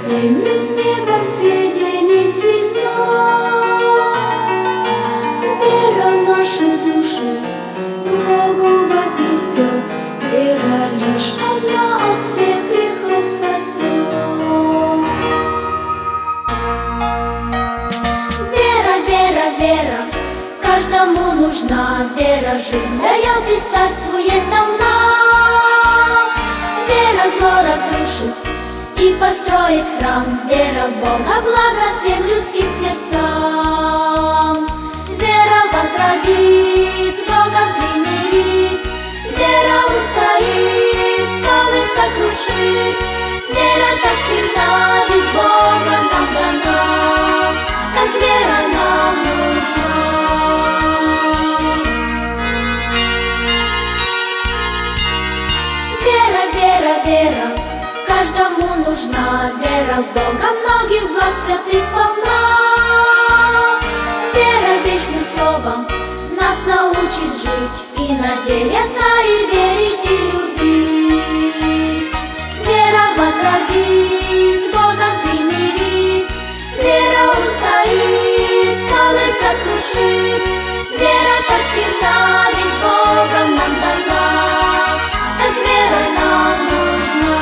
землю с небом соединить сильно. Вера наши души к Богу вознесет, вера лишь одна от всех грехов спасет. Вера, вера, вера, каждому нужна вера, жизнь дает и царствует нам. Вера зло разрушит и построит храм, вера в Бога благо всем людским сердцам. Вера возродит, с Богом примирит, вера устоит, скалы сокрушит. Вера так сильна, ведь Богом нам дана, так вера нам нужна. Вера, вера, вера, каждому нужна вера в Бога, многих благ святых полна. Вера вечным словом нас научит жить и надеяться, и верить, и любить. Вера возродит, с Богом примирит, вера устоит, скалы сокрушит. Вера так сильна, ведь Богом нам дана, так вера нам нужна.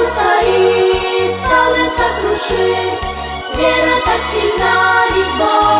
Вера так сильна, ведь Бог